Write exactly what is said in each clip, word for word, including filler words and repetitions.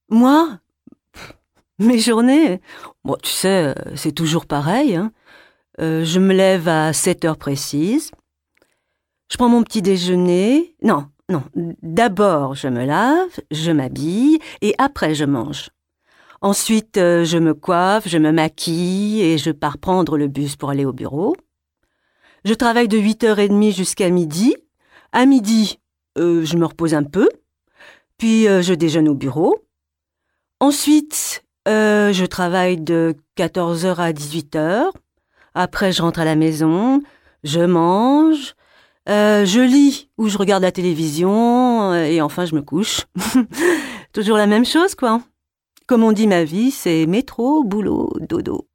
Moi? Mes journées? Bon, tu sais, heu, c'est toujours pareil, hein. Heu, je me lève à sept heures précises. Je prends mon petit déjeuner. Non, non, d'abord je me lave, je m'habille et après je mange. Ensuite, heu, je me coiffe, je me maquille et je pars prendre le bus pour aller au bureau. Je travaille de huit heures trente jusqu'à midi. À midi, heu, je me repose un peu, puis, heu, je déjeune au bureau. Ensuite, heu, je travaille de quatorze heures à dix-huit heures. Après, je rentre à la maison, je mange, heu, je lis ou je regarde la télévision, heu et enfin je me couche. Toujours la même chose, quoi. Comme on dit, ma vie, c'est métro, boulot, dodo.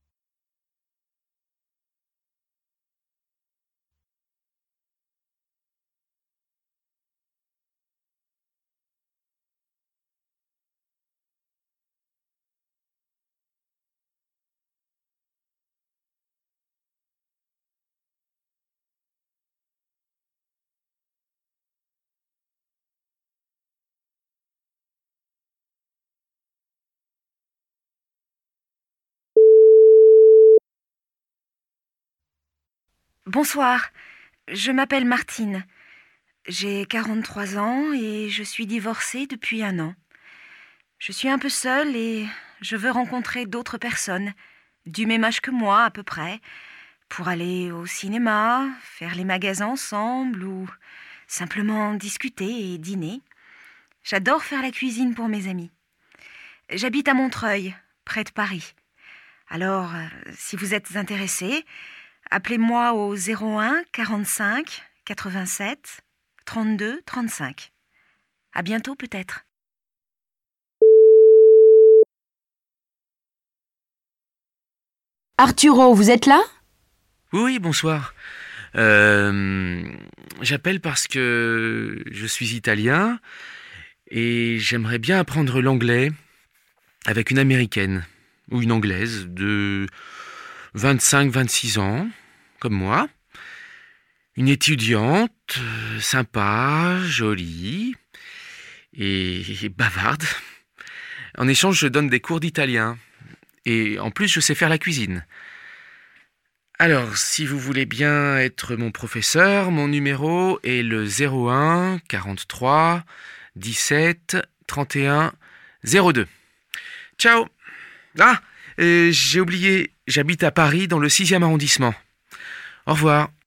Bonsoir, je m'appelle Martine. J'ai quarante-trois ans et je suis divorcée depuis un an. Je suis un peu seule et je veux rencontrer d'autres personnes, du même âge que moi à peu près, pour aller au cinéma, faire les magasins ensemble ou simplement discuter et dîner. J'adore faire la cuisine pour mes amis. J'habite à Montreuil, près de Paris. Alors, euh, si vous êtes intéressé, appelez-moi au zéro un quarante-cinq quatre-vingt-sept trente-deux trente-cinq. À bientôt peut-être. Arturo, vous êtes là? Oui, oui, bonsoir. Euh, J'appelle parce que je suis italien et j'aimerais bien apprendre l'anglais avec une américaine ou une anglaise de vingt-cinq vingt-six ans, comme moi. Une étudiante, euh, sympa, jolie et bavarde. En échange, je donne des cours d'italien et en plus, je sais faire la cuisine. Alors, si vous voulez bien être mon professeur, mon numéro est le zéro un quarante-trois dix-sept trente et un zéro deux. Ciao. Ah, euh, j'ai oublié, j'habite à Paris dans le sixième arrondissement. Au revoir.